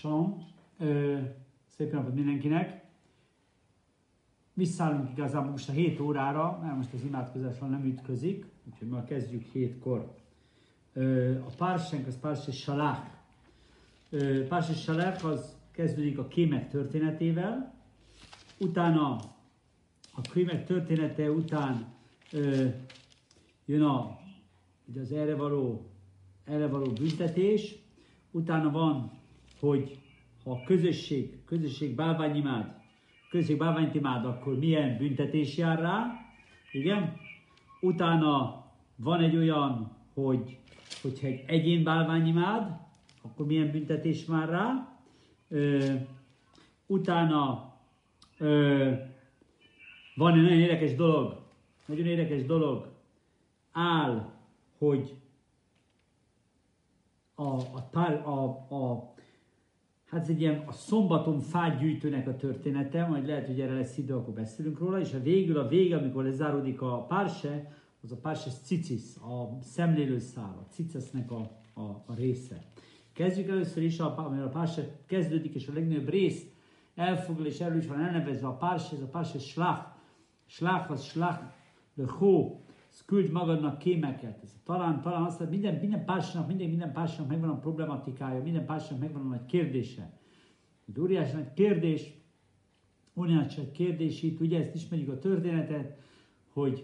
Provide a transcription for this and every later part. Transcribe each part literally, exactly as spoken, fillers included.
Salom, szép napot mindenkinek. Visszállunk igazából most a hét órára, mert most az imádkozással nem ütközik, úgyhogy ma kezdjük hétkor. A pársenk az Párse Salach. Párse Salach az kezdődik a kémek történetével, utána a kémek története után jön a, ugye az erre való, erre való büntetés, utána van, hogy ha a közösség, közösség bálványimád, közösség bálványt imád, akkor milyen büntetés jár rá, igen. Utána van egy olyan, hogy hogyha egy egyén bálványimád, akkor milyen büntetés már rá. Ö, utána ö, van egy nagyon érdekes dolog, nagyon érdekes dolog áll, hogy a, a, a, a Hát ez egy ilyen a szombaton fát gyűjtőnek a története, majd lehet, hogy erre lesz idő, akkor beszélünk róla, és a végül, a vége, amikor lezáródik a párse, az a párse cicis, a szemlélőszál, a cicesznek a, a, a része. Kezdjük először is, amire a párse kezdődik, és a legnagyobb részt elfoglal, és erről is van elnevezve a párse, ez a párse slach, slach az slach, de hó, küldj magadnak kémeket. Ez talán, talán azt, hogy minden, minden pársának, minden, minden pársának megvan a problematikája, minden pársának megvan a nagy kérdése. Egy óriási nagy kérdés, óriási nagy kérdés itt, ugye ezt ismerjük a történetet, hogy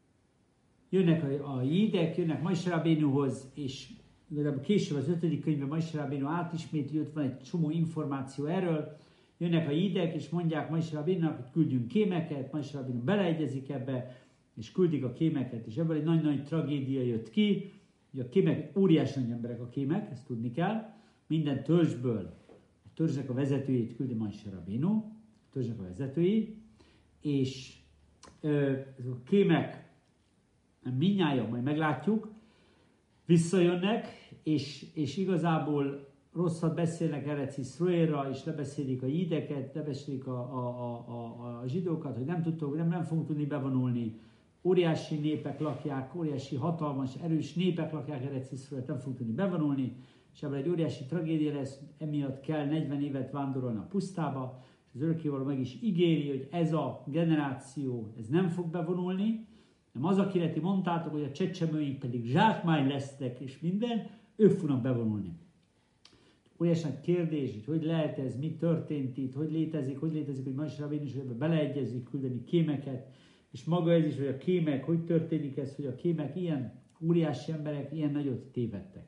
jönnek a, a jídek, jönnek Moshe Rabénuhoz, és később az ötödik könyvben Moshe Rabénu átismétli, ott van egy csomó információ erről, jönnek a jídek, és mondják Moshe Rabénunak, hogy küldjünk kémeket, Moshe Rabénu beleegyezik ebbe, és küldik a kémeket, és ebből egy nagy-nagy tragédia jött ki, hogy a kémek, óriási nagy emberek a kémek, ezt tudni kell, minden törzsből, a törzsnek a vezetőjét küldi Moshe Rabénu, a törzsnek a vezetői, és ö, ezek a kémek, mindnyájan majd meglátjuk, visszajönnek, és, és igazából rosszat beszélnek Eretz Iszraélra, és lebeszélik a jídeket, lebeszélik a, a, a, a, a zsidókat, hogy nem tudtok, nem, nem fogunk tudni bevonulni. Óriási népek lakják, óriási hatalmas, erős népek lakják Eretz Iszraélt, nem fogunk tudni bevonulni, és ebből egy óriási tragédia lesz, emiatt kell negyven évet vándorolni a pusztába, és az örökkévaló meg is ígéri, hogy ez a generáció, ez nem fog bevonulni, nem az, akire ti mondtátok, hogy a csecsemőink pedig zsákmány lesznek, és minden, ők fognak bevonulni. Óriási nagy kérdés, hogy hogy lehet ez, mi történt itt, hogy létezik, hogy létezik, hogy Moshe Rabénu is ebbe beleegyezik, küldeni kémeket, és maga ez is, hogy a kémek, hogy történik ez, hogy a kémek ilyen óriási emberek ilyen nagyot tévedtek.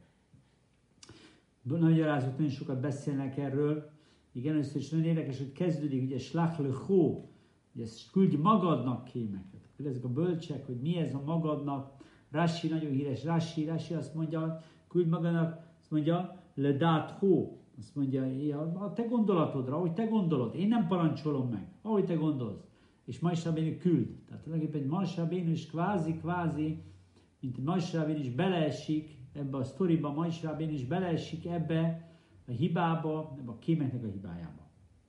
Nagyarázók nagyon sokat beszélnek erről. Igen, először is nagyon érdekes, hogy kezdődik, ugye slach lechó, ugye küldj magadnak kémeket. Akkor ezek a bölcsek, hogy mi ez a magadnak. Rashi, nagyon híres Rashi, Rashi azt mondja, küldj magadnak, azt mondja, ledát hó. Azt mondja, a te gondolatodra, ahogy te gondolod, én nem parancsolom meg, ahogy te gondolsz. És Moshe Rabénu küld. Tehát tulajdonképpen Moshe Rabénu is kvázi, kvázi, mint Moshe Rabénu is beleesik ebbe a sztoriba, Moshe Rabénu is beleesik ebbe a hibába, ebbe a kémeknek a hibájába.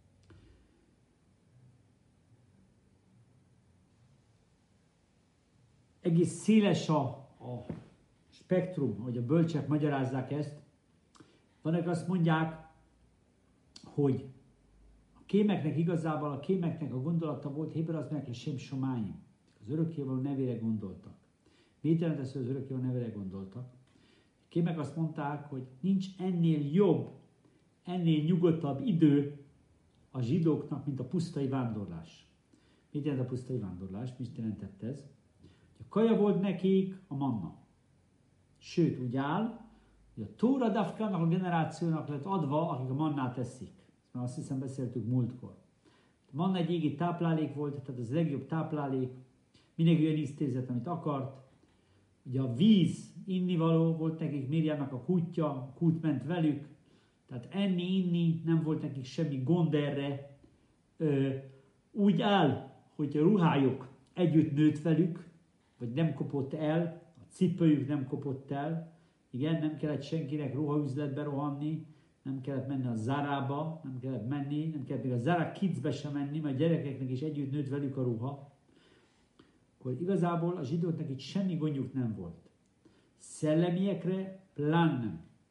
Egész széles a, a spektrum, hogy a bölcsek magyarázzák ezt. Vannak azt mondják, hogy a kémeknek igazából, a kémeknek a gondolata volt, Héber azt mondják, hogy Sem Somáim. Az örökkévaló nevére gondoltak. Mit jelent ez, hogy az örökkévaló nevére gondoltak? A kémek azt mondták, hogy nincs ennél jobb, ennél nyugodtabb idő a zsidóknak, mint a pusztai vándorlás. Mit jelent a pusztai vándorlás? Mit jelentett ez? A kaja volt nekik a manna. Sőt, úgy áll, hogy a Tóra Dafkának a generációnak lett adva, akik a mannát eszik. Mert azt hiszem beszéltük múltkor. A manna egy égi táplálék volt, tehát az legjobb táplálék. Mindenki olyan íztérzet, amit akart. Ugye a víz, innivaló volt nekik, Mirjámnak a kutya, a kút ment velük. Tehát enni, inni, nem volt nekik semmi gond erre. Ö, úgy áll, hogy a ruhájuk együtt nőtt velük, vagy nem kopott el, a cipőjük nem kopott el. Igen, nem kellett senkinek ruhaüzletbe rohanni, nem kellett menni a Zarába, nem kellett menni, nem kellett még a Zara Kidsbe sem menni, mert a gyerekeknek is együtt nőtt velük a ruha. Akkor igazából a zsidóknak itt semmi gondjuk nem volt. Szellemiekre plán nem.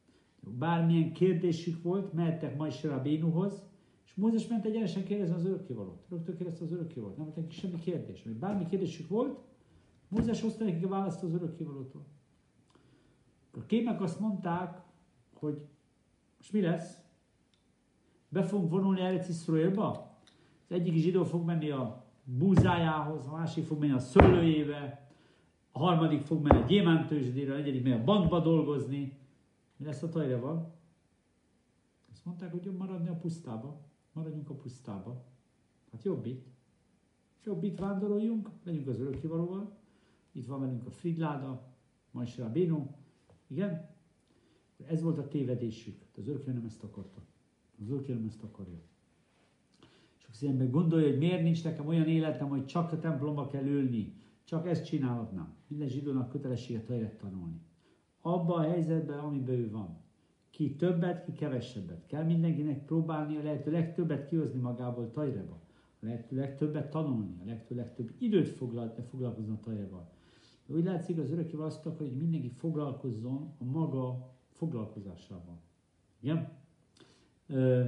Bármilyen kérdésük volt, mehettek Moshe Rabénuhoz, és Mózes ment egyenesen kérdezni az örökkévalót. Rögtön kérdezte az örökkévalót, nem volt neki semmi kérdés. Bármi kérdésük volt, Mózes hozta nekik a választ az örökkévalótól. A kémek azt mondták, hogy most mi lesz? Be fogunk vonulni Eretz Iszraélba? Az egyik zsidó fog menni a búzájához, a másik fog menni a szőlőjébe, a harmadik fog menni a gyémántőzsdére, a negyedik megy a bankba dolgozni. Mi lesz a Tajreval? Azt mondták, hogy jobb maradni a pusztába. Maradjunk a pusztába. Hát jobb itt. Jobb itt vándoroljunk, legyünk az örökkévalóval. Itt van velünk a Frigláda, Moshe Rabénu. Igen? Ez volt a tévedésük. Az örökkévaló nem ezt akarta. Az örökkévaló nem ezt akarja. És az ember gondolja, hogy miért nincs nekem olyan életem, hogy csak a templomba kell ülni. Csak ezt csinálhatnám. Minden zsidónak kötelessége Tajret tanulni. Abban a helyzetben, amiben ő van. Ki többet, ki kevesebbet. Kell mindenkinek próbálni a lehető legtöbbet kihozni magából Tajreba. A lehető legtöbbet tanulni, a lehető legtöbb időt foglalkozni a Tajreval. De úgy látszik, az örökkévaló azt akar, hogy mindenki foglalkozzon a maga foglalkozásával. Igen? Ö,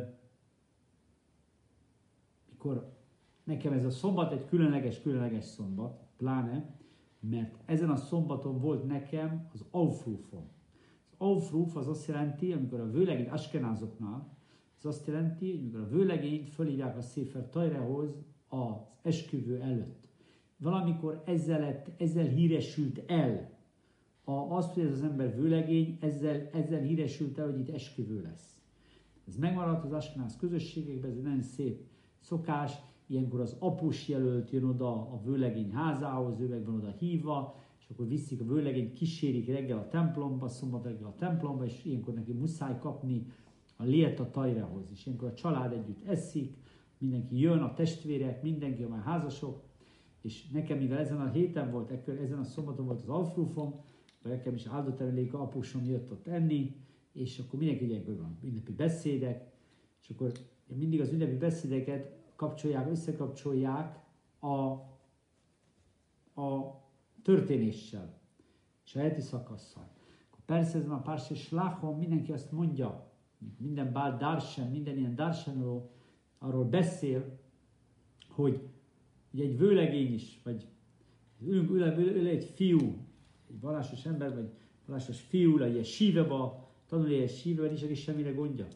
mikor nekem ez a szombat egy különleges, különleges szombat, pláne, mert ezen a szombaton volt nekem az Aufrufom. Az Aufruf az azt jelenti, amikor a vőlegény askenázoknál, az azt jelenti, hogy amikor a vőlegényt fölhívják a Széfer Tajrehoz az esküvő előtt. Valamikor ezzel, lett, ezzel híresült el, a, azt, hogy ez az ember vőlegény, ezzel, ezzel híresült el, hogy itt esküvő lesz. Ez megmaradt az askenáz közösségekben, ez egy nagyon szép szokás. Ilyenkor az apus jelölt jön oda a vőlegény házához, ő meg van oda hívva, és akkor viszik a vőlegényt, kísérik reggel a templomba, szombat reggel a templomba, és ilyenkor neki muszáj kapni a lét a Tajrehoz. És ilyenkor a család együtt eszik, mindenki jön, a testvérek, mindenki, a már házasok, és nekem, mivel ezen a héten volt, ekkor, ezen a szombaton volt az Aufrufom, nekem is áldott emlék, a apusom jött ott enni, és akkor mindenki ilyenkor van ünnepi beszédek, és akkor mindig az ünnepi beszédeket kapcsolják, összekapcsolják a, a történéssel, és a heti szakasszal. Persze ezen a Párse Sláchon mindenki azt mondja, minden Bál Darsen, minden ilyen Darsenról arról beszél, hogy egy vőlegény is, vagy ül, ül, ül, ül egy fiú, egy vallásos ember, vagy vallásos fiú, egy síveba, tanulja egy síveba, nincs aki semmire gondja.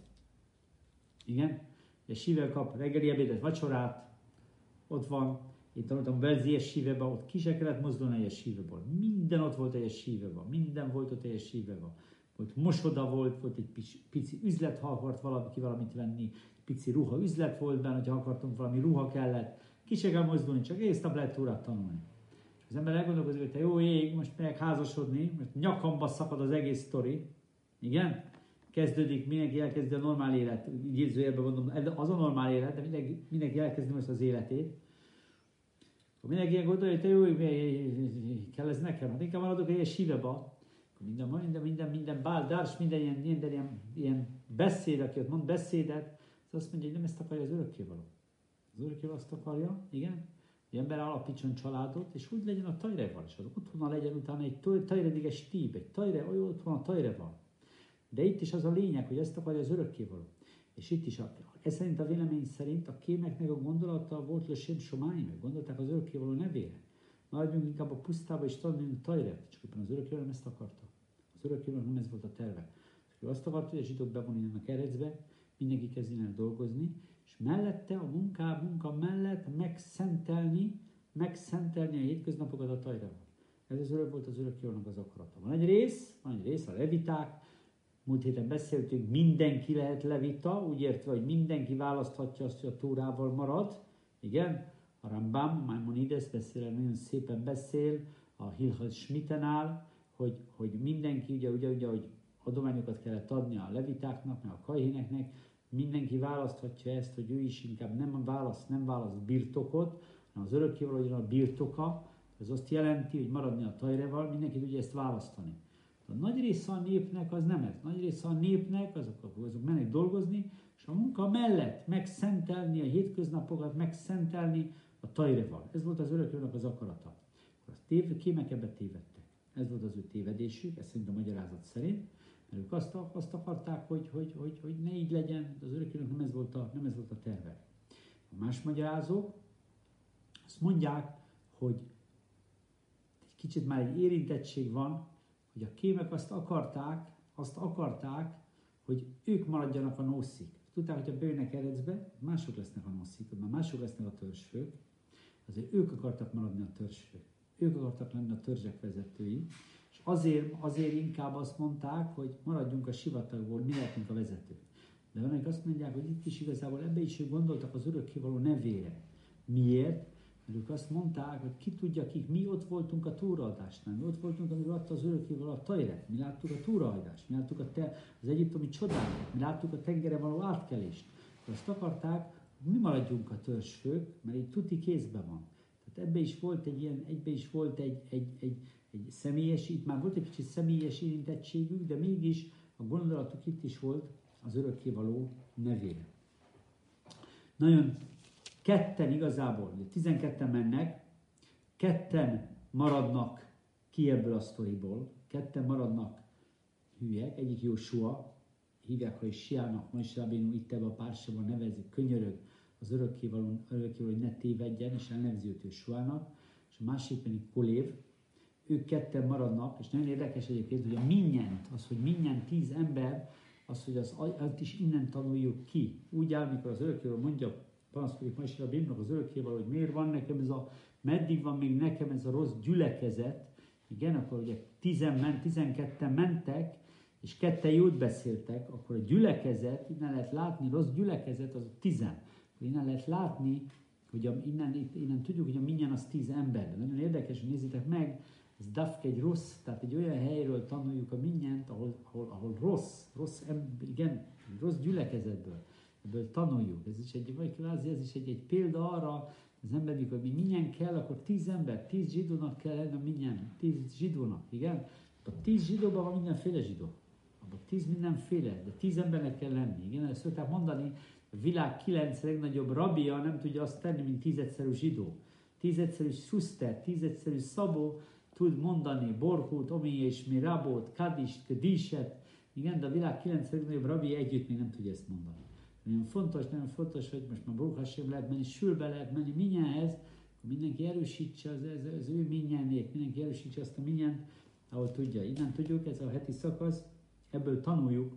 Igen? Egy sível kap reggeli ebédet, vacsorát, ott van, én tanultam Velzies síveba, ott ki se kellett mozdulni egy síveból. Minden ott volt egy síveba, minden volt ott egy síveba. Volt mosoda volt, volt egy pici, pici üzlet, ha akart valaki valamit venni, pici ruha üzlet volt benne, hogyha akartunk valami ruha kellett, ki se kell mozdulni, csak egész nap lehet Tórát tanulni. És az ember elgondolkozik, hogy te jó ég, most megyek házasodni, most nyakamba szakad az egész sztori, igen? Kezdődik, mindenki elkezdi a normál élet, idézőjelben mondom, az a normál élet, de mindenki, mindenki elkezdi most az életét. Akkor mindenki ilyen gondolja, hogy te jó, kell ez nekem, hát inkább maradok egy síveba. Minden, minden, minden, minden báldárs, minden ilyen, minden ilyen, ilyen beszéd, aki ott mond beszédet, az azt mondja, hogy nem ezt akarja az örökkévaló. Az örökkévaló azt akarja, igen, hogy ember alapítson családot, és úgy legyen a Tajreval, és az otthona legyen utána egy tajrediges típ, egy tajre, olyan otthon a Tajreval. De itt is az a lényeg, hogy ezt akarja az örökkévaló. És itt is, a, ez szerint a vélemény szerint a kémeknek a gondolata volt Lösém Somáim, meg gondolták az örökkévaló nevére. Maradjunk inkább a pusztába és tanuljunk Tajret, csak éppen az örökkévaló nem ezt akarta. Az örökkévaló nem ez volt a terve. Ő azt akarta, hogy a zsidók bevonuljanak Erecbe, mindenki kezdjen el dolgozni, és mellette a munká, munka mellett megszentelni, megszentelni a hétköznapokat a Tajreval. Ez az örök volt az örökkévalónak az akarata. Van egy rész, van egy rész, a leviták. Múlt héten beszéltünk, mindenki lehet levita, úgy értve, hogy mindenki választhatja azt, hogy a Tórával marad. Igen, a Rambam, Maimonides beszél, nagyon szépen beszél, a Hilchot Schmittenál, hogy, hogy mindenki, ugye, ugye, ugye, hogy adományokat kellett adni a levitáknak, meg a kaihéneknek, mindenki választhatja ezt, hogy ő is inkább nem választ, nem választ birtokot, hanem az örökkévaló legyen a birtoka, ez azt jelenti, hogy maradni a Tajreval, mindenki tudja ezt választani. A nagy része a népnek az nem ez. Nagy része a népnek, azok, azok mennek dolgozni, és a munka mellett megszentelni a hétköznapokat, megszentelni a Tajreval. Ez volt az örökkévalónak az akarata. A tév, kémek ebbe tévedtek. Ez volt az ő tévedésük, ez szerint a magyarázat szerint. Mert ők azt, azt akarták, hogy, hogy, hogy, hogy ne így legyen, de az örökkévalónak nem ez volt a, nem ez volt a terve. A más magyarázók azt mondják, hogy egy kicsit már egy érintettség van, hogy a kémek azt akarták, azt akarták, hogy ők maradjanak a nószik. Tudták, hogy ha bejönnek Erecbe, mások lesznek a nószik, már mások lesznek a törzsfők, azért ők akartak maradni a törzsfők. Ők akartak lenni a törzsek vezetői, és azért, azért inkább azt mondták, hogy maradjunk a sivatagból, mi lehetünk a vezetők. De van, akik azt mondják, hogy itt is igazából ebbe is ők gondoltak az örökkévaló nevére. Miért? Mert ők azt mondták, hogy ki tudja kik, mi ott voltunk a túraadásnál, mi ott voltunk, amikor adta az örökkévaló a tajret, mi láttuk a túraadást, mi láttuk a te, az egyiptomi csodákat, mi láttuk a tengeren való átkelést. Azt akarták, hogy mi maradjunk a törzsfők, mert így tuti kézben van. Tehát ebbe is volt egy ilyen, egybe is volt egy, egy, egy, egy személyes, itt már volt egy kicsit személyes érintettségük, de mégis a gondolatuk itt is volt az örökkévaló nevére. Nagyon ketten igazából, tizenketten mennek, ketten maradnak ki ebből a sztoriból, ketten maradnak hülyek, egyik Jósua, hívják, hogy Siának, ma is Rabénu itt ebben a pársában nevezik, könyörög az örökkévaló, örökkévaló, hogy ne tévedjen, és elnevezi őt Jósuának, és a másik pedig Kolév, ők ketten maradnak, és nagyon érdekes egyébként, hogy a minnyent, az, hogy mindjárt tíz ember, az, hogy az, azt is innen tanuljuk ki. Úgy áll, mikor az örökkévaló mondja, panaszkodik ma is Rabénunak az örökkévaló, hogy miért van nekem ez a, meddig van még nekem ez a rossz gyülekezet. Igen, akkor ugye tizen ment, tizenketten mentek, és ketten jót beszéltek, akkor a gyülekezet, innen lehet látni, rossz gyülekezet, az a tizen. Innen lehet látni, hogy a, innen, innen tudjuk, hogy a minnyien az tíz ember. De nagyon érdekes, hogy nézzétek meg, ez dafk egy rossz, tehát egy olyan helyről tanuljuk a minnyent, ahol, ahol, ahol rossz, rossz, igen, rossz gyülekezetből. Ebből tanuljuk. Ez is egy, vagy kvázi, ez is egy, egy példa arra, az ember, mikor mi mindjárt kell, akkor tíz ember, tíz zsidónak kell lenni a mindjárt, tíz zsidónak, igen? A tíz zsidóban van mindenféle zsidó. Abban tíz mindenféle, de tíz embernek kell lenni. Igen, ezt szokták mondani, a világ kilenc legnagyobb rabia nem tudja azt tenni, mint tízegyszerű zsidó. Tízegyszerű szuszter, tízegyszerű szabó tud mondani Borhút, Omi és Mirabót, Kadist, Kediset. Igen, de a világ kilenc legnagyobb rabia együtt még nem tudja ezt mondani. Nagyon fontos, nagyon fontos, hogy most már Baruch Hashem lehet menni, sülbe lehet menni minnyenhez, akkor mindenki erősítse az, az, az ő minnyenét, mindenki erősítse azt a minnyent, ahol tudja. Innen tudjuk, ez a heti szakasz, ebből tanuljuk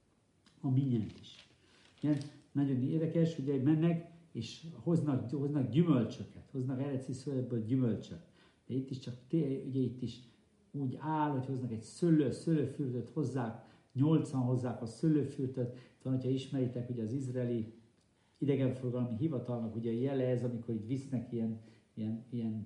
a minnyent is. Igen, nagyon érdekes, ugye mennek, és hoznak, hoznak gyümölcsöket, hoznak Erec Iszraelből gyümölcsöt. De itt is csak, ugye itt is úgy áll, hogy hoznak egy szőlő, szőlőfürtöt hozzák, nyolcan hozzák a szőlőfürtöt. Van, hogyha ismeritek, ugye az izraeli idegenforgalmi hivatalnak ugye jele ez, amikor itt visznek ilyen, ilyen, ilyen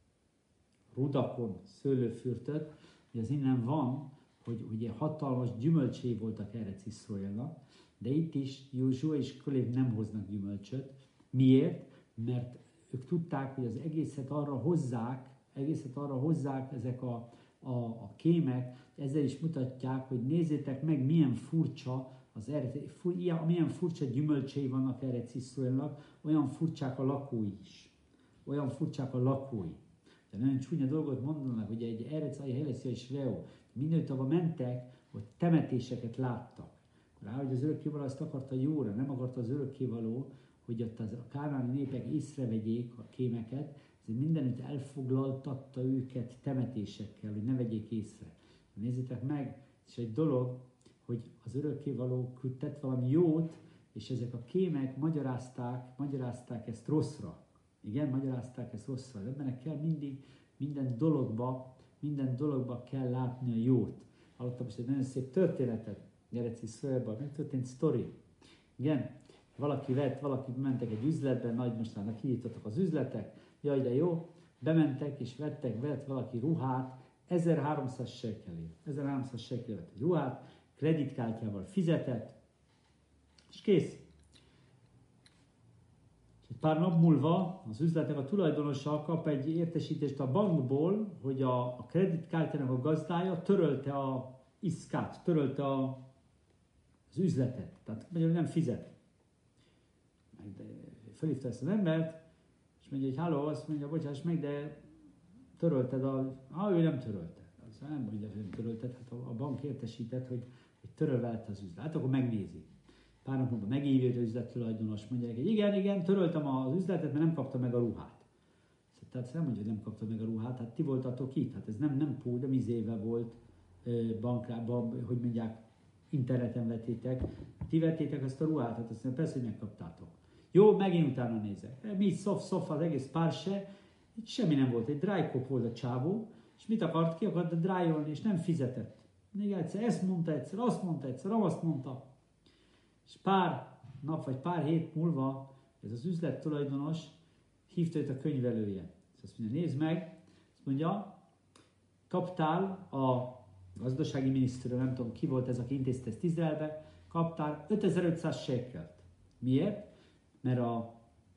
rudakon szőlőfürtöt, hogy az innen van, hogy ugye hatalmas gyümölcsé voltak Erec Iszraelnak, de itt is Józsua és Kolév nem hoznak gyümölcsöt. Miért? Mert ők tudták, hogy az egészet arra hozzák, egészet arra hozzák ezek a, a, a kémek, ezzel is mutatják, hogy nézzétek meg, milyen furcsa az Erec, fur, ilyen, milyen furcsa gyümölcsei vannak Erec Iszraelnak, olyan furcsák a lakói is. Olyan furcsák a lakói. De nagyon csúnya dolgot mondanak, hogy egy Erec, a Heleszia és Veo, mindenütt, ahol mentek, hogy temetéseket láttak. Rá, hogy az örökkévaló azt akarta jóra, nem akarta az örökkévaló, hogy ott az, a kánaáni népek észrevegyék a kémeket, ezért mindenütt elfoglaltatta őket temetésekkel, hogy ne vegyék észre. Nézzétek meg, és egy dolog, hogy az örökkévaló tett valami jót, és ezek a kémek magyarázták, magyarázták ezt rosszra. Igen, magyarázták ezt rosszra. Az embernek kell mindig minden dologba, minden dologba kell látni a jót. Hallottam most egy nagyon szép történetet, Erec Iszraelben, megtörtént sztori. Igen, valaki vett, valaki mentek egy üzletben, nagy mostanában kinyitottak az üzletek, jaj de jó, bementek és vettek, vett valaki ruhát, ezerháromszáz shekelért. ezerháromszáz shekelért vett egy ruhát, kreditkártyával fizetett, és kész. És egy pár nap múlva az üzletnek a tulajdonosa kap egy értesítést a bankból, hogy a, a kreditkártyának a gazdája törölte a iszkát, törölte a, az üzletet. Tehát magyarul nem fizet. Felhívta ezt az embert, és mondja, hogy halló, azt mondja, bocsáss meg, de törölted a... Ah, ő nem törölte. Azt nem mondja, hogy nem törölted, hát a bank értesített, hogy, hogy törölve az üzlet. Hát akkor megnézi. Pár nap múlva megívja az üzlettulajdonos, mondja neki, hogy igen, igen, töröltem az üzletet, mert nem kapta meg a ruhát. Tehát nem mondja, hogy nem kapta meg a ruhát, hát ti voltatok itt, hát ez nem, nem pó, de mizéve volt bankában, hogy mondják, interneten vettétek, ti vettétek azt a ruhát, hát azt persze, hogy megkaptátok. Jó, megint utána nézek. Mi szof, szof, az egész párse, itt semmi nem volt, egy dry-cop volt a csávó, és mit akart, ki akart dryolni, és nem fizetett. Még egyszer ezt mondta egyszer, azt mondta egyszer, azt mondta. És pár nap, vagy pár hét múlva ez az üzlettulajdonos hívta őt a könyvelője. Azt mondja, nézd meg, azt mondja, kaptál a gazdasági miniszterről, nem tudom ki volt ez, aki intézte ezt Izraelbe, kaptál ötezer-ötszáz sékelt. Miért? Mert a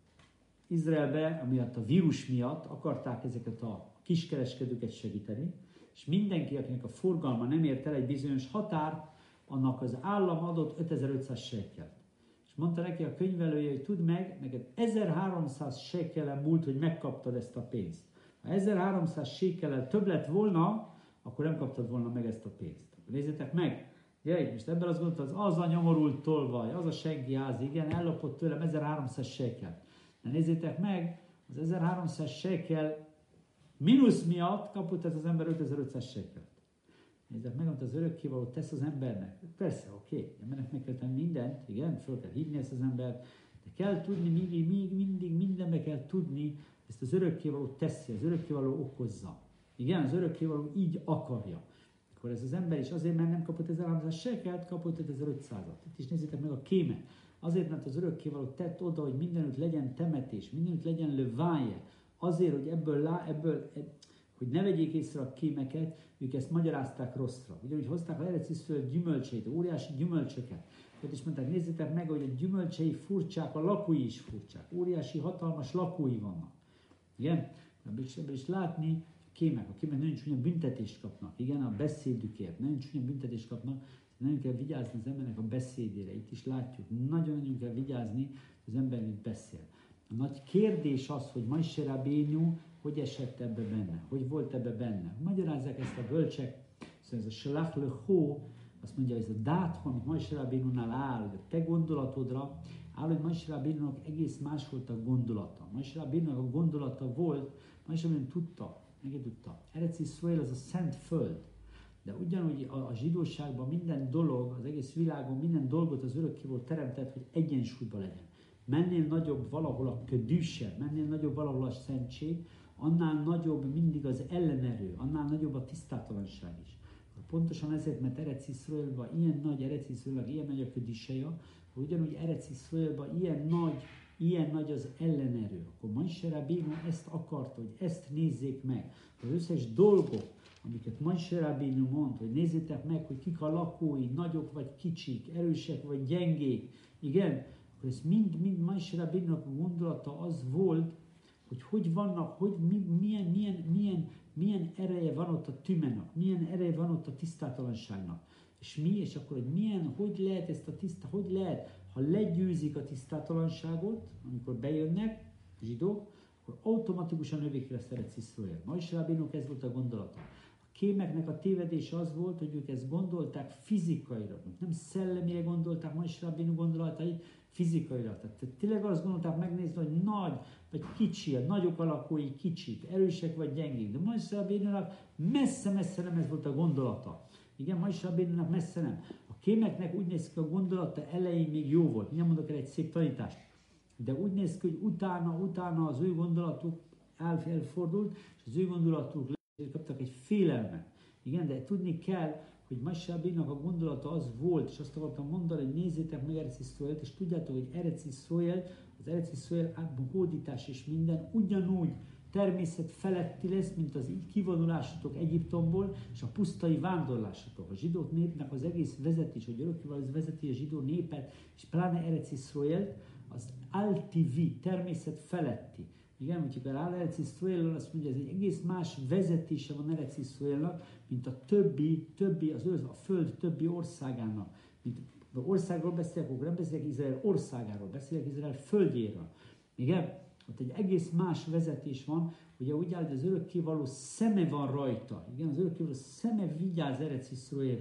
Izraelbe, amiatt a vírus miatt akarták ezeket a kiskereskedőket segíteni, és mindenki, akinek a forgalma nem ért el egy bizonyos határt, annak az állam adott ötezer-ötszáz sékelt. És mondta neki a könyvelője, hogy tudd meg, neked ezerháromszáz sékelen múlt, hogy megkaptad ezt a pénzt. Ha ezerháromszáz sékellel több lett volna, akkor nem kaptad volna meg ezt a pénzt. Nézzétek meg! Gyerek, most ebben azt gondolta, az, az a nyomorult tolvaj, az a senki ház, igen, ellopott tőlem ezerháromszáz sékelt. De nézzétek meg, az ezerháromszáz sékel mínusz miatt kapott ez az ember ötezer-ötszáz sékelt. Nézzétek meg, amit az örökkévaló tesz az embernek. Persze, oké, okay, embernek meg kell tenni mindent, igen, föl kell hívni ezt az embert, de kell tudni, mindig, mindig, mindig mindenbe kell tudni, ezt az örökkévaló teszi, az örökkévaló okozza. Igen, az örökkévaló így akarja. Akkor ez az ember is azért, mert nem kapott ezerháromszáz sékelt, kapott ötezer-ötszázat. Itt is nézzétek meg a kémet. Azért, mert az örökkévaló tett oda, hogy mindenütt legyen temetés, mindenütt legyen löváje. Azért, hogy ebből, lá, ebből hogy ne vegyék észre a kémeket, ők ezt magyarázták rosszra. Ugyanúgy hozták a Eretz Iszrael gyümölcseit, óriási gyümölcsöket. Tehát is mondták, nézzétek meg, hogy a gyümölcsei furcsák, a lakói is furcsák. Óriási, hatalmas lakói vannak. Igen? Ebből is, ebből is látni, kémek, a kémek nagyon csúnya büntetést kapnak. Igen, a beszédükért nagyon csúnya büntetést kapnak. Nagyon kell vigyázni az embernek a beszédére. Itt is látjuk, nagyon-nagyon kell vigyázni, hogy az ember mit beszél. A nagy kérdés az, hogy Moshe Rabbeinu hogy esett ebbe benne, hogy volt ebbe benne. Magyarázzák ezt a bölcsek, szóval ez a Shalach Lecho, azt mondja, hogy ez a dát, amit Moshe Rabeinunál áll, hogy a te gondolatodra áll, hogy Moshe Rabeinunak egész más volt a gondolata. Moshe Rabeinunak a gondolata volt, Moshe Rabbeinu tudta, meg tudta. Eretz Iszrael az a szent föld. De ugyanúgy a, a zsidóságban minden dolog, az egész világon minden dolgot az örökkévaló teremtett, hogy egyensúlyban legyen. Mennél nagyobb valahol a ködűse, mennél nagyobb valahol a szentség, annál nagyobb mindig az ellenerő, annál nagyobb a tisztátalanság is. Pontosan ezért, mert Eretz Iszraelban ilyen nagy Eretz Iszraelban, ilyen nagy a ködűseja, hogy ugyanúgy Eretz Iszraelban ilyen nagy, ilyen nagy az ellenerő. Akkor Moshe Rabbeinu ezt akarta, hogy ezt nézzék meg. Az összes dolgok, amiket Moshe Rabbeinu mond, hogy nézzétek meg, hogy kik a lakói, nagyok vagy kicsik, erősek vagy gyengék, igen, akkor ez mind, mind Moshe Rabbeinunak a gondolata az volt, hogy hogy vannak, hogy mi, milyen, milyen, milyen, milyen ereje van ott a tümenek, milyen ereje van ott a tisztátalanságnak. És mi, és akkor, hogy milyen, hogy lehet ezt a tiszta, hogy lehet, ha legyőzik a tisztátalanságot, amikor bejönnek zsidók, akkor automatikusan övék lesz Eretz Iszrael. Moshe Rabbeinunak ez volt a gondolata. A kémeknek a tévedése az volt, hogy ők ezt gondolták fizikaira, nem szellemire gondolták Moshe Rabbeinu gondolatait, fizikaira. Tehát tényleg azt gondolták megnézni, hogy nagy vagy kicsi, a nagyok alakúi kicsik, erősek vagy gyengék. De Moshe Rabbeinunak messze-messze nem ez volt a gondolata. Igen, Moshe Rabbeinunak messze nem. A kémeknek úgy néz ki, a gondolata elején még jó volt. Nem mondok el egy szép tanítást. De úgy néz ki, hogy utána, utána az ő gondolatuk elfordult, és az ő gondolatuk kaptak egy félelmet. Igen, de tudni kell, hogy Moshe Rabbeinunak a gondolata az volt, és azt akartam mondani, hogy nézzétek meg Eretz Iszraelt, és tudjátok, hogy Eretz Iszrael, az Eretz Iszrael hódítás és minden ugyanúgy természet feletti lesz, mint az kivonulásatok Egyiptomból, és a pusztai vándorlásatok. A zsidó népnek az egész vezetés, hogy örökkévaló az vezeti a zsidó népet, és pláne Eretz Iszraelt, az altivi, természet feletti. Igen, úgyhogy a Eretz Iszrael azt mondja, ez egy egész más vezetése van Eretz Iszraelnak, mint a többi, többi az a föld többi országának. Mint az országról beszélek, akkor nem beszélek Izrael országáról, beszélek Izrael földjéről. Igen, ott egy egész más vezetés van, ugye úgy áll, hogy az örökkévaló szeme van rajta. Igen, az örökkévaló szeme vigyáz Eretz Iszraelra.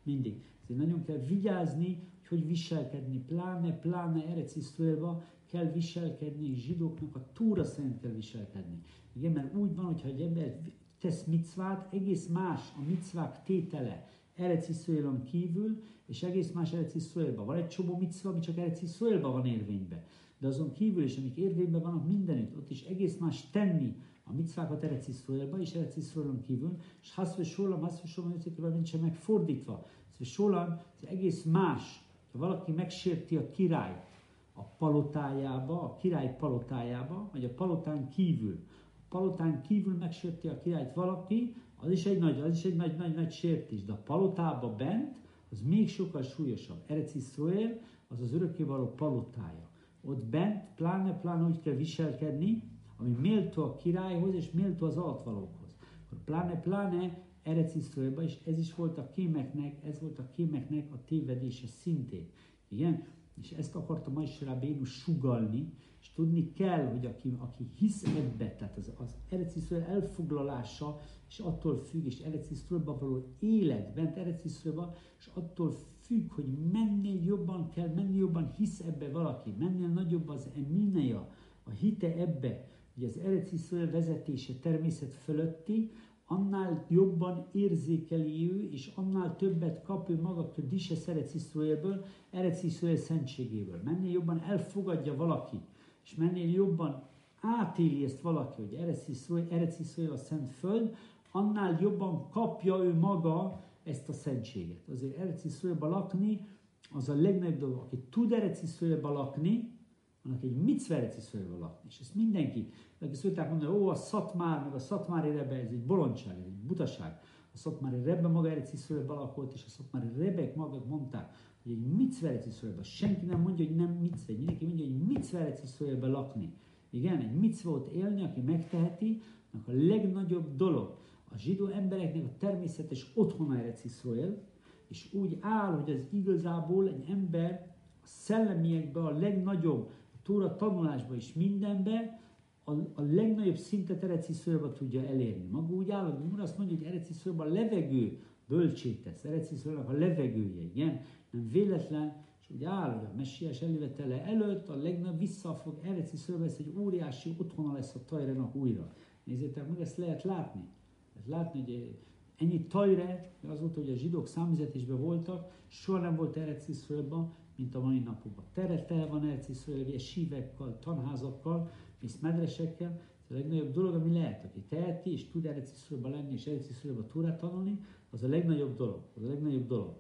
mindig. Ezért nagyon kell vigyázni, hogy hogy viselkedni, pláne, pláne Erec Iszraelba kell viselkedni, zsidóknak a túra szerint kell viselkedni. Igen, mert úgy van, hogyha egy ember tesz micvát, egész más a micvák tétele Erec Iszraelon kívül, és egész más Erec Iszraelban. Van egy csomó micva, ami csak Erec Iszraelban van érvényben. De azon kívül is, amik érvényben vannak mindenütt, ott is egész más tenni a micvákat Erec Iszraelban és Erec Iszraelon kívül, és haszve sólam, haszve sólam, nincsen megfordítva. Szóval sólam, ez egész más. Ha valaki megsérti a királyt a palotájába, a király palotájába, vagy a palotán kívül, a palotán kívül megsérti a királyt valaki, az is egy nagy, az is egy nagy, nagy, nagy sértés. De a palotába bent, az még sokkal súlyosabb. Erec Iszrael az az örökkévaló palotája. Ott bent pláne, pláne úgy kell viselkedni, ami méltó a királyhoz és méltó az alatvalókhoz. Akkor pláne, pláne Erec Iszraelben, és ez is volt a kémeknek, ez volt a kémeknek a tévedése szintén. Igen? És ezt akarta Mojse Rabbeinu sugallni, és tudni kell, hogy aki, aki hisz ebbe, tehát az, az Erec Iszrael elfoglalása, és attól függ, és Erec Iszraelben való élet, bent Erec Iszraelben, és attól függ, hogy mennél jobban kell, mennél jobban hisz ebbe valaki, mennél nagyobb az emineja, a hite ebbe, hogy az Erec Iszrael vezetése természet fölötti, annál jobban érzékeli ő, és annál többet kap ő maga Ködíses Erec Iszraelből, Erec Iszrael szentségéből. Mennél jobban elfogadja valaki, és mennél jobban átéli ezt valaki, hogy Erec Iszrael, Erec Iszrael a szent föld, annál jobban kapja ő maga ezt a szentséget. Azért Erec Iszraelben lakni, az a legnagyobb dolog. Aki tud Erec Iszraelben lakni, annak egy micva Erec Iszraelben lakni. És ezt mindenki, aki szokták mondani, ó, a Szatmár, meg a Szatmári Rebbe, ez egy bolondság, ez egy butaság. A Szatmári Rebbe maga Erec Iszraelben lakott, és a Szatmári Rebbek maguk mondták, hogy egy micva Erec Iszraelben. Senki nem mondja, hogy nem micva, mindenki mondja, hogy micva Erec Iszraelben lakni. Igen, egy micva ott élni, aki megteheti, annak a legnagyobb dolog. A zsidó embereknek a természetes otthona Erec Iszrael, és úgy áll, hogy az igazából egy ember a szellemiekben a legnagyobb, a Tóra tanulásban és mindenben a, a legnagyobb szintet Erec Iszraelben tudja elérni. Maga úgy áll, hogy azt mondja, hogy Erec Iszraelben a levegő bölcsétesz, Erec Iszraelnek a levegője, igen? Nem véletlen, és úgy áll, hogy a messiás elővetele előtt a legnagyobb visszafog Erec Iszraelben, ez egy óriási otthona lesz a Tajrának újra. Nézzétek meg, ezt lehet látni. Lehet látni, hogy ennyi Tajre, azóta, hogy a zsidók számüzetésben voltak, soha nem volt Erec Iszraelben, mint a mai napokban. Tere tele van Erec Iszraelben, sívekkal, tanházakkal, és medresekkel. Ez a legnagyobb dolog, ami lehet, aki teheti, és tud Erec Iszraelben lenni, és Erec Iszraelben Tórát tanulni, az a legnagyobb dolog. Az a legnagyobb dolog.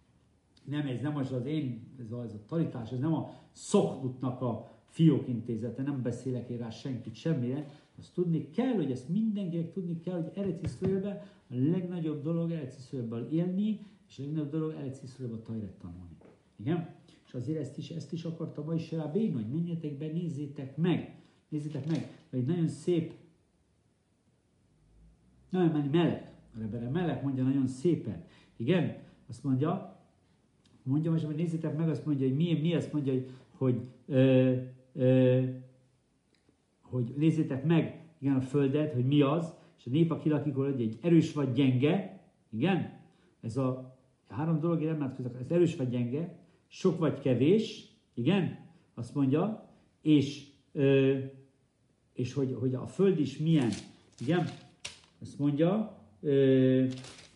Nem, ez nem az, az én, ez a, ez a tanítás, ez nem a Szoknutnak a fiók intézete, nem beszélek én rá senkit semmire. Azt tudni kell, hogy ezt mindenkinek tudni kell, hogy Erec Iszraelben a legnagyobb dolog Erec Iszraelben élni, és a legnagyobb dolog Erec Iszraelben Tajrát tanulni. Igen? És azért ezt is, ezt is akarta Mojse Rabbeinu, hogy menjetek be, nézzétek meg. Nézzétek meg, hogy egy nagyon szép, nagyon menj Melek, a Rebbe Melek mondja nagyon szépen. Igen? Azt mondja, mondja most, hogy nézzétek meg, azt mondja, hogy mi, mi azt mondja, hogy, hogy, ö, ö, hogy nézzétek meg, igen, a földet, hogy mi az, és a nép, aki lakik, hogy egy erős vagy gyenge, igen? Ez a három dolog, én nem ez erős vagy gyenge, sok vagy kevés, igen? Azt mondja, és, ö, és hogy, hogy a föld is milyen, igen? Azt mondja, ö,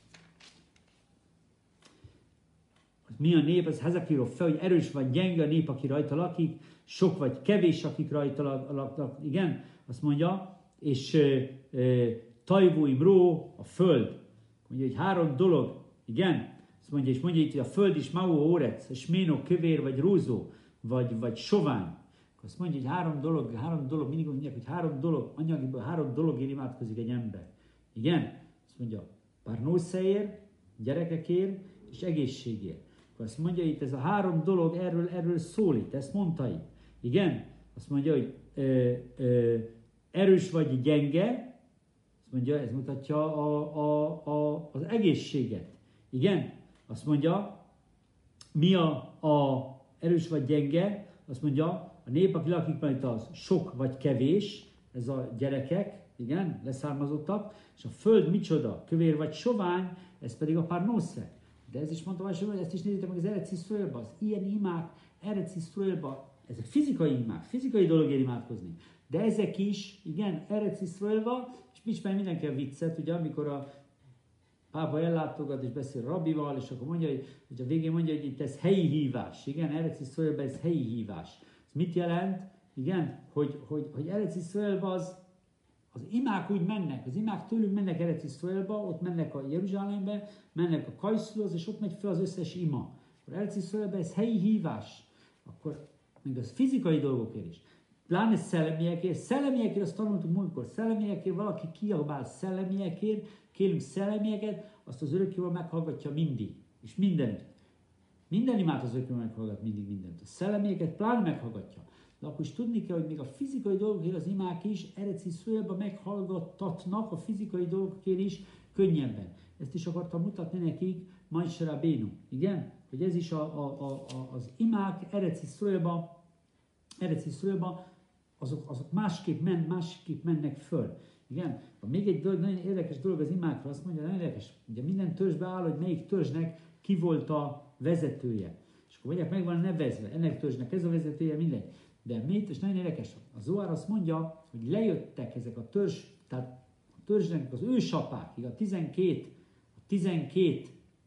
mi a nép, az Hezekíró fel, hogy erős vagy gyenge a nép, aki rajta lakik, sok vagy kevés, akik rajta laknak, igen? Azt mondja, és ö, ö, tajvóim ró, a föld. Mondja, hogy három dolog, igen? Azt mondja, és mondja itt, hogy a föld is Mau Orec, és Méno, kövér, vagy rózó, vagy, vagy sovány. Azt mondja, hogy három dolog, három dolog, mindig mondják, hogy három dolog, anyagiből három dologért imádkozik egy ember. Igen? Azt mondja, parnószeért, gyerekekért, és egészségért. Akkor azt mondja itt, ez a három dolog erről, erről szól itt, ezt mondta itt. Igen? Azt mondja, hogy ö, ö, erős vagy gyenge, azt mondja, ez mutatja a, a, a, az egészséget. Igen? Azt mondja, mi a, a erős vagy gyenge, azt mondja, a nép, aki lakik majd az sok vagy kevés, ez a gyerekek, igen, leszármazottak, és a föld micsoda, kövér vagy sovány, ez pedig a parnósze. De ez is mondtam, hogy ezt is nézzétek meg az Eretz Yisraelban, az ilyen imák Eretz Yisraelban, ezek fizikai imák, fizikai dologért imádkozni. De ezek is, igen, Eretz Yisraelban, és mi ismer mindenki a viccet, ugye, amikor a pápa ellátogat és beszél a rabbival, és akkor mondja, hogy, hogy a végén mondja, hogy itt ez helyi hívás. Igen, Eretz Yisraelben ez helyi hívás. Ez mit jelent? Igen, hogy, hogy, hogy Eretz Yisraelben az, az imák úgy mennek, az imák tőlünk mennek Eretz Yisraelbe, ott mennek a Jeruzsálembe, mennek a Kajszulhoz, és ott megy fel az összes ima. Akkor Eretz Yisraelben ez helyi hívás. Akkor még az fizikai dolgokért is. Pláne szellemiekért. Szellemiekért azt tanultuk múltkor. Szellemiekért valaki kiabál szellemiekért, kérünk szellemieket, azt az örökkévaló meghallgatja mindig. És mindenütt. Minden imát az örökkévaló meghallgat mindig mindent. A szellemieket pláne meghallgatja. De akkor is tudni kell, hogy még a fizikai dolgokért az imák is Eretz Yisraelben meghallgattatnak a fizikai dolgokért is könnyebben. Ezt is akartam mutatni nekik Moshe Rabbeinu. Igen? Hogy ez is a, a, a, a, az imák Eretz Yisraelben, Eretz Yisraelben azok, azok másképp, men, másképp mennek föl. Igen? Még egy dolog, nagyon érdekes dolog az imákra, azt mondja, nagyon érdekes. Ugye minden törzsbe áll, hogy melyik törzsnek ki volt a vezetője. És akkor mondják, meg van nevezve, ennek törzsnek ez a vezetője, mindegy. De mit, és nagyon érdekes, a Zohar azt mondja, hogy lejöttek ezek a törzs, tehát a törzsnek az ősapák, a tizenkét, a tizenkét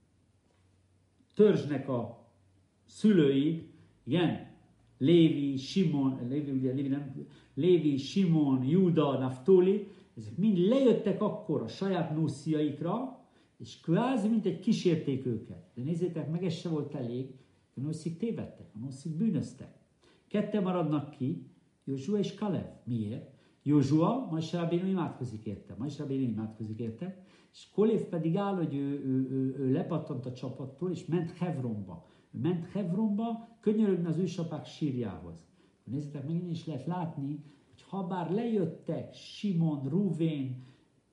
törzsnek a szülői, igen, Lévi, Simon, Lévi, ugye, Lévi, nem, Lévi, Simon, Júda, Naftali, ezek mind lejöttek akkor a saját nósziaikra, és kvázi mint egy kísérték őket. De nézzétek meg, ez se volt elég, a nószik tévedtek, a nószik bűnöztek. Ketten maradnak ki, Józsua és Kalev. Miért? Józsua, Moshe Rabbeinu imádkozik érte, Moshe Rabbeinu imádkozik érte, és Kalev pedig áll, hogy ő, ő, ő, ő lepattant a csapattól, és ment Hebronba. Ő ment Hebronba, könyörögni az ősapák sírjához. Nézzétek meg, innen is lehet látni, hogy ha bár lejöttek, Simon, Ruvén,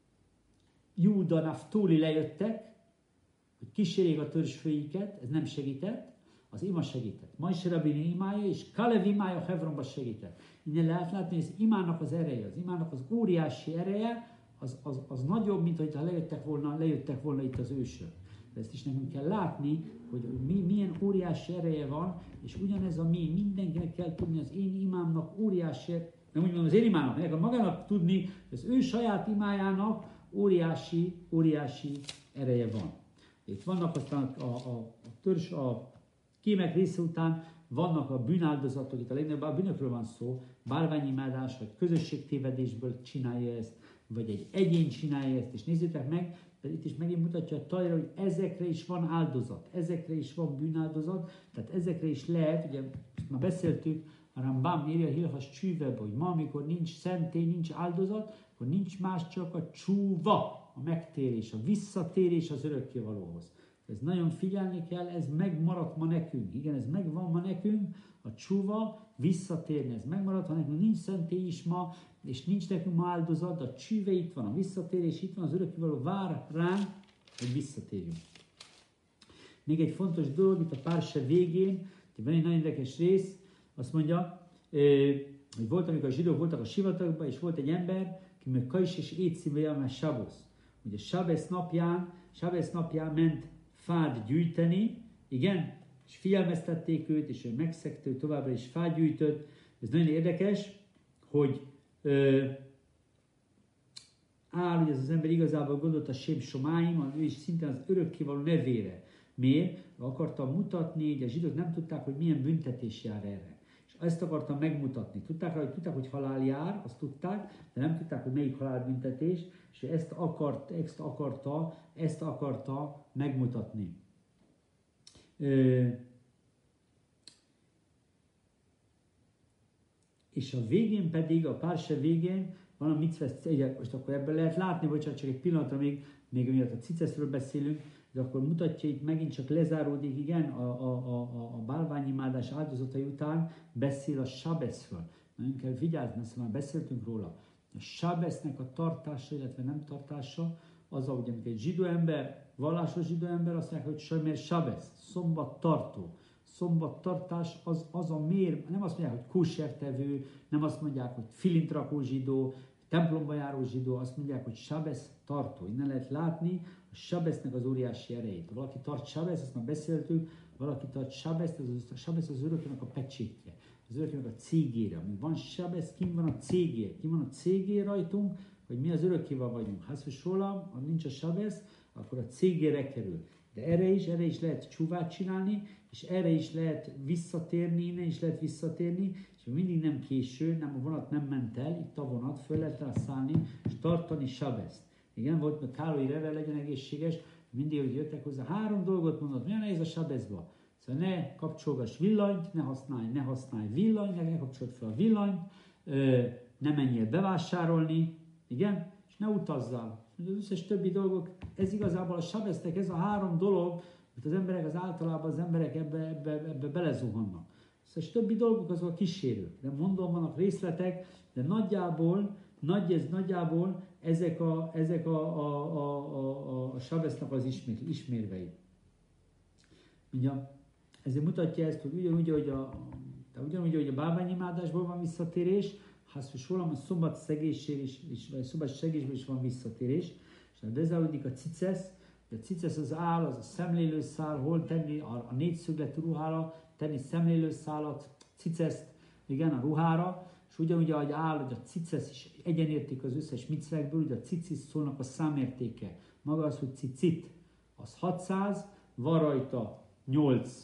Júda, Naftali lejöttek, hogy kísérjék a törzsfőiket, ez nem segített, az ima segített. Moshe Rabbeinu imája és Kalev imája Hebronba segített. Innen lehet látni, hogy az imának az ereje, az imának az óriási ereje, az, az, az nagyobb, mint hogyha lejöttek volna, lejöttek volna itt az ősök. De ezt is nekünk kell látni, hogy mi, milyen óriási ereje van, és ugyanez a mi, mindenkinek kell tudni, az én imámnak óriási, nem úgy mondom az én imámnak, nekünk magának tudni, hogy az ő saját imájának óriási, óriási ereje van. Itt vannak aztán a, a, a törzs, a kémek része után vannak a bűnáldozatok, itt a legnagyobb a bűnökről van szó, bálványimádás, vagy közösségtévedésből csinálja ezt, vagy egy egyén csinálja ezt, és nézzétek meg, de itt is megint mutatja a Tajra, hogy ezekre is van áldozat, ezekre is van bűnáldozat, tehát ezekre is lehet, ugye már beszéltük, a Rambam írja a Hilhas Csűvebe, hogy ma, amikor nincs szentély, nincs áldozat, akkor nincs más, csak a csúva, a megtérés, a visszatérés az örökkévalóhoz. Ez nagyon figyelni kell, ez megmaradt ma nekünk. Igen, ez megvan ma nekünk, a csúva, visszatérni, ez megmaradt, ha nekünk nincs szentély is ma, és nincs nekünk ma áldozat, de a csűve itt van, a visszatérés itt van, az örökkévaló vár ránk, hogy visszatérjünk. Még egy fontos dolog, itt a párse végén, van egy nagyon érdekes rész, azt mondja, hogy volt, amikor a zsidók voltak a sivatagban, és volt egy ember, ki meg Kajs és Étszíve a Sábosz. Ugye Sábesz napján, Sábesz napján ment fát gyűjteni, igen, és figyelmeztették őt, és ő megszegte, ő továbbra is fát gyűjtött. Ez nagyon érdekes, hogy ö, áll, hogy ez az ember igazából gondolt a Sém Somáim, ő is szintén az örökkévaló nevére. Miért? Akartam mutatni, hogy a zsidók nem tudták, hogy milyen büntetés jár erre. És ezt akartam megmutatni. Tudták, hogy tudták, hogy halál jár, azt tudták, de nem tudták, hogy melyik halálbüntetés, és ezt, akart, ezt akarta, ezt akarta megmutatni. Ö, és a végén pedig, a párse végén van a mitzvesz, most akkor ebből lehet látni, bocsánat, csak egy pillanatra még, még miatt a ciceszről beszélünk, de akkor mutatja, itt megint csak lezáródik, igen, a, a, a, a bálványimádás áldozatai után beszél a sábeszről. Nagyon kell vigyázni, ezt már beszéltünk róla. A sábesznek a tartása, illetve nem tartása, az, ahogy amikor egy zsidó ember, vallásos zsidó ember azt mondják, hogy sajmér sábesz, szombat tartó. Szombattartás az, az a mér, nem azt mondják, hogy kósertevő, nem azt mondják, hogy filintrakó zsidó, templomba járó zsidó azt mondják, hogy Sábesz tartó. Innen lehet látni a Sábesznek az óriási erejét. Ha valaki tart Sábesz, ezt már beszéltük, valaki tart Sábeszt, az, a Sábesz az örökkének a pecsétje, az örökkének a cégére. Amíg van Sábesz, kim van a cégér, kim van a cégér rajtunk, hogy mi az örökkéval vagyunk. Hászos róla, ha nincs a Sábesz, akkor a cégére kerül. De erre is, erre is lehet csúvát csinálni, és erre is lehet visszatérni, innen is lehet visszatérni, és mindig nem késő, nem, a vonat nem ment el, itt a vonat, föl lehet rá szállni, és tartani Sábeszt. Igen, volt, mert Károly Revel legyen egészséges, mindig, hogy jöttek hozzá, három dolgot mondott, milyen nehéz a Sábeszba. Szóval ne kapcsolgass villanyt, ne használj, ne használj villanyt, ne kapcsold fel a villanyt, ne menjél bevásárolni, igen, és ne utazzál. Az összes többi dolgok, ez igazából a Sábesznek, ez a három dolog, hogy az emberek, az általában az emberek ebbe, ebbe, ebbe belezuhannak. Összes többi dolgok azok a kísérők. De mondom, vannak részletek, de nagyjából, nagy, ez nagyjából ezek a, ezek a, a, a, a, a Sábesznek az ismér, ismérvei. Ugye, ezért mutatja ezt, hogy ugyanúgy, hogy a, de ugyanúgy, hogy a bálványimádásból van visszatérés, hát rólam a szombat szegésből is, is, vagy szombat szegésből is van visszatérés, és bezáruldik a cicesz, a cicesz az áll, az a szemlélőszál, hol tenni a, a négyszögletű ruhára, tenni szemlélőszálat, ciceszt, igen, a ruhára, és ugyanúgy, ahogy áll, hogy a cicesz is egyenérték az összes micvekből, ugye a cicis szólnak a számértéke, maga az, hogy cicit, az hatszáz, van rajta nyolc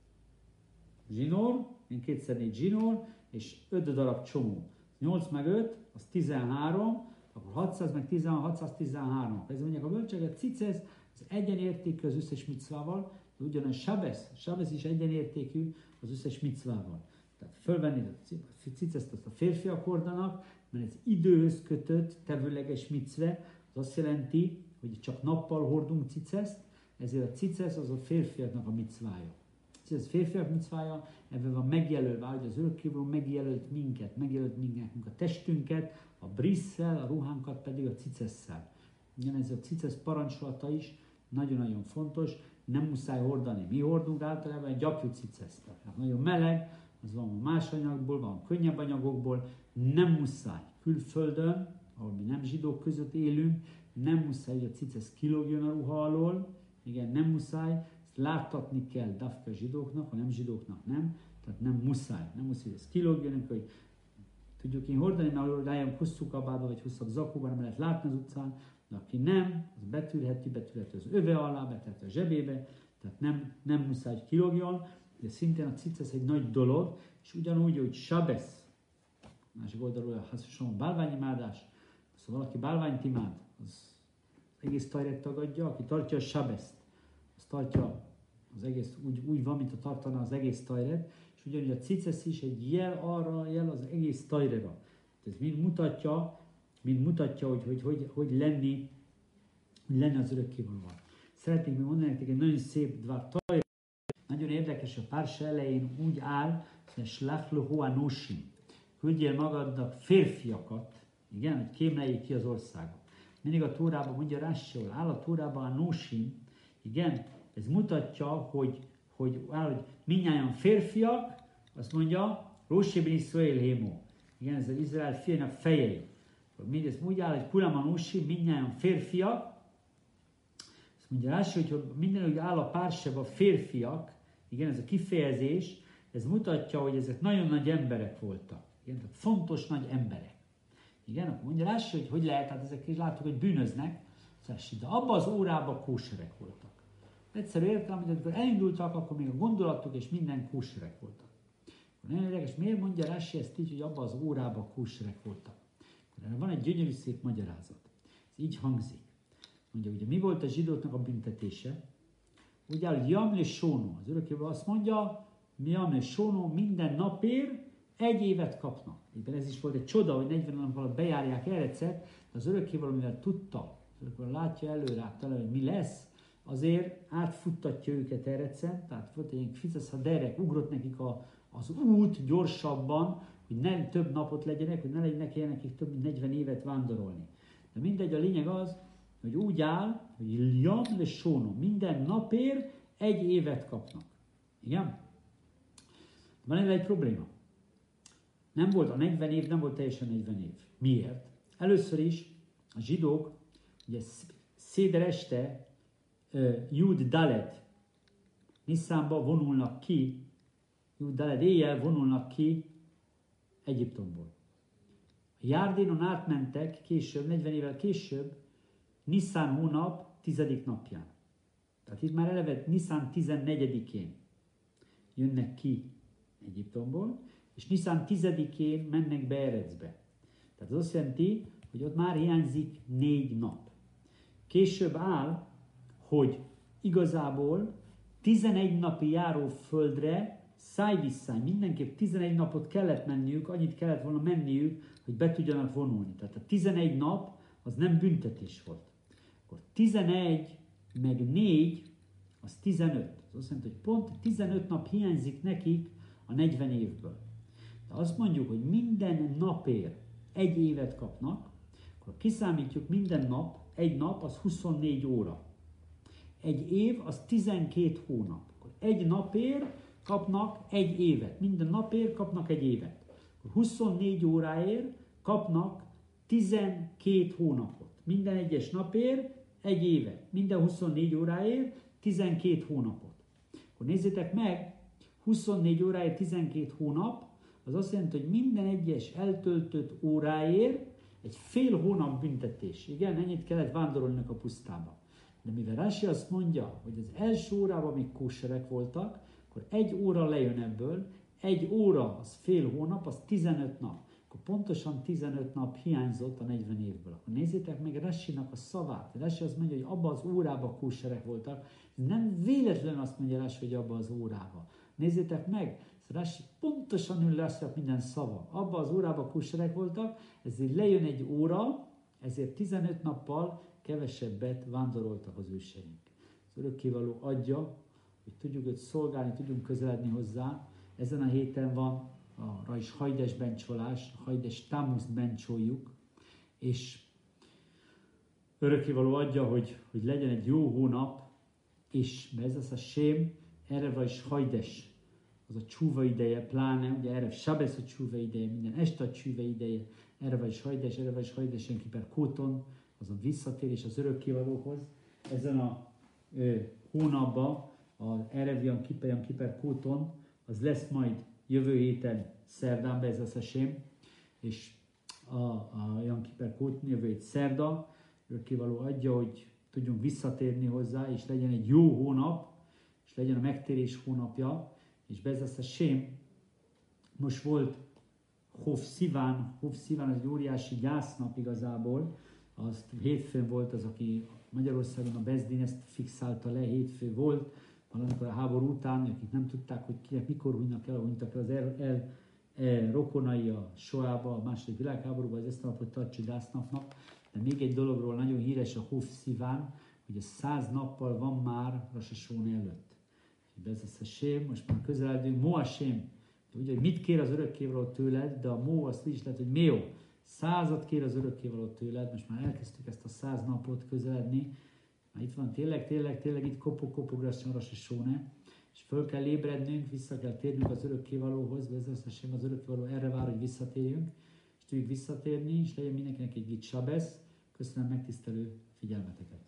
zsinór, én kétszer négy zsinór, és öt darab csomó. nyolc meg öt, az tizenhárom, akkor hatszáz meg tizenhárom, hatszáztizenhárom. Ez mondják a bölcsek, a cicesz, az egyenértékű az összes micvával, de ugyanaz Sábesz, Sábesz is egyenértékű az összes micvával. Tehát fölvenni a ciceszt azt a férfiak hordanak, mert ez időhöz kötött, tevőleges micve, az azt jelenti, hogy csak nappal hordunk ciceszt, ezért a cicesz az a férfiaknak a micvája. Ez a férfiak micvája, ebben van megjelölve, hogy az örökkévaló megjelölt minket, megjelölt minket, a testünket, a brisszel, a ruhánkat pedig a cicesszel. Igen, ez a cicesz parancsolata is nagyon-nagyon fontos, nem muszáj hordani. Mi hordunk általában egy gyapjú ciceszt. Tehát nagyon meleg, az van más anyagból, van könnyebb anyagokból, nem muszáj. Külföldön, ahol mi nem zsidók között élünk, nem muszáj, hogy a cicesz kilógjon a ruha alól, igen, nem muszáj, ezt láttatni kell dafka zsidóknak, ha nem zsidóknak nem, tehát nem muszáj, nem muszáj, hogy ez kilógjon, hogy tudjuk én hordani, mert rájön hosszú kabába, vagy hosszabb zakóban, nem lehet látni az utcán, de aki nem, az betűrheti, betűrheti az öve alá, betűrheti a zsebébe, tehát nem, nem muszáj, hogy kilógjon, de szintén a cicesz egy nagy dolog, és ugyanúgy, hogy Sábesz, másik oldalról a hasonló bálványimádás, szóval valaki bálványt imád, az egész tajret tagadja, aki tartja a Sábeszt, az tartja az egész, úgy, úgy van, mint a tartana az egész tajret, és ugyanúgy a cicesz is egy jel arra, jel az egész tajrera. Ez mind mutatja, mind mutatja, hogy hogy, hogy, hogy lenni, hogy lenni az örökkévalóval. Szeretnék még mondani nektek egy nagyon szép dvár tajra. Nagyon érdekes, a pársa elején úgy áll, hogy slach lo anoshim. Küldjél magadnak férfiakat, igen, hogy kémleljék ki az országot. Mindig a Tórában mondja Rashi, ahol áll a Tórában anoshim, igen, ez mutatja, hogy, hogy, áll, hogy mindnyájan férfiak, azt mondja, Roshi ben Israel hémo. Igen, ez az Izrael fiának fejei. Mindez úgy áll, hogy kulam anoshim, mindnyájan férfiak, azt mondja Rashi, hogy minden, hogy áll a pársában férfiak, igen, ez a kifejezés, ez mutatja, hogy ezek nagyon nagy emberek voltak. Igen, tehát fontos nagy emberek. Igen, akkor mondja Rashi, hogy hogy lehet, hát ezek is láttuk, hogy bűnöznek, de abban az órában kóserek voltak. Egyszerű értelem, hogy amikor elindultak, akkor még a gondolatok és minden kóserek voltak. Nagyon érdekes, miért mondja Rashi ezt így, hogy abban az órában kóserek voltak? Erre van egy gyönyörű szép magyarázat. Ez így hangzik. Mondja, ugye mi volt a zsidóknak a büntetése? Úgy áll, hogy Jamle Sónó. Az örökkévaló azt mondja, mi Jamle Sónó, minden napért egy évet kapnak. Éppen ez is volt egy csoda, hogy negyven nap alatt bejárják Erecet, de az örökkévaló, mivel tudta, az örökkévaló látja előre, talán, hogy mi lesz, azért átfuttatja őket Erecen, tehát volt egy ilyen kficesz, ha derek, ugrott nekik a, az út gyorsabban, hogy ne több napot legyenek, hogy ne legyenek ilyen nekik több mint negyven évet vándorolni. De mindegy, a lényeg az, hogy úgy áll, hogy Jam le Sónó, minden napért egy évet kapnak. Igen? Van erre egy probléma. Nem volt a negyven év, nem volt teljesen negyven év. Miért? Először is a zsidók, ugye széder este Jud Dalet Niszánba vonulnak ki, Jud Dalet éjjel vonulnak ki Egyiptomból. A Járdinon átmentek később, negyven évvel később, Niszán hónap tizedik napján. Tehát itt már eleve Niszán tizennegyedikén jönnek ki Egyiptomból, és Niszán tizedikén mennek be Erecbe. Tehát az azt jelenti, hogy ott már hiányzik négy nap. Később áll, hogy igazából tizenegy napi járóföldre száj-visszáj, mindenképp tizenegy napot kellett menniük, annyit kellett volna menniük, hogy be tudjanak vonulni. Tehát a tizenegy nap az nem büntetés volt. Akkor tizenegy meg négy, az tizenöt. Az azt jelenti, hogy pont tizenöt nap hiányzik nekik a negyven évből. De azt mondjuk, hogy minden napért egy évet kapnak, akkor kiszámítjuk minden nap, egy nap az huszonnégy óra. Egy év az tizenkét hónap. Akkor egy napért kapnak egy évet. Minden napért kapnak egy évet. Akkor huszonnégy óráért kapnak tizenkét hónapot. Minden egyes napért egy évet. Minden huszonnégy óráért tizenkét hónapot. Akkor nézzétek meg, huszonnégy óráért tizenkét hónap, az azt jelenti, hogy minden egyes eltöltött óráért egy fél hónap büntetés. Igen, ennyit kellett vándorolni a pusztába. De mivel Rási azt mondja, hogy az első órában még kóserek voltak, akkor egy óra lejön ebből, egy óra az fél hónap, az tizenöt nap. Akkor pontosan tizenöt nap hiányzott a negyven évből. Akkor nézzétek meg Rásinak a szavát. Rási azt mondja, hogy abban az órában kóserek voltak. Nem véletlenül azt mondja Rási, hogy abban az órában. Nézzétek meg, Rási pontosan ül lesz minden szava. Abban az órában kóserek voltak, ezért lejön egy óra, ezért tizenöt nappal kevesebbet vándoroltak az őseink. Az örökkévaló adja, hogy tudjuk őt szolgálni, tudjunk közeledni hozzá. Ezen a héten van a Rajs Hajdes bencsolás, a Hajdes Támuszt bencsoljuk, és örökkévaló adja, hogy, hogy legyen egy jó hónap, és ez az a sém, erre Rajs Hajdes, az a csúva ideje, pláne, ugye erre Sabesz a csúva ideje, minden este a csúva ideje, erre Rajs Hajdes, erre Rajs Hajdes, ilyen kiper kóton, az a visszatérés az örökkévalóhoz. Ezen a ö, hónapban, az Erev Jan Kiper, Jan Kiper kóton, az lesz majd jövő héten szerdán, be ez az a sém, és a, a Jan Kiper kóton jövő hét szerda, örökkévaló adja, hogy tudjunk visszatérni hozzá, és legyen egy jó hónap, és legyen a megtérés hónapja, és be ez az a sém, most volt Hov Sziván, Hov Sziván az egy óriási gyásznap igazából, azt hétfőn volt az, aki Magyarországon a Bezdin ezt fixálta le, hétfő volt, valamikor a háború után, akik nem tudták, hogy kinek mikor hunynak el, hunytak el az el, el, el rokonai a Soába, a második világháborúban, az ezt a napot tartsa gyásznapnak. De még egy dologról nagyon híres a Hov Sziván, hogy a száz nappal van már Rosh Hashona előtt. És ez az a sém, most már közeledünk, Mo a sém. Ugye, hogy mit kér az örökkévaló tőled, de a Mo azt is lehet, hogy Méo. Százat kér az örökkévaló tőled, most már elkezdtük ezt a száz napot közeledni. Már itt van tényleg, tényleg, tényleg itt kopog-kopograsson Rosh Hashona, és föl kell ébrednünk, vissza kell térnünk az örökkévalóhoz, ez az a sém, az örökkévaló erre vár, hogy visszatérjünk, és tudjuk visszatérni, és legyen mindenkinek egy Git Sabesz. Köszönöm megtisztelő figyelmeteket!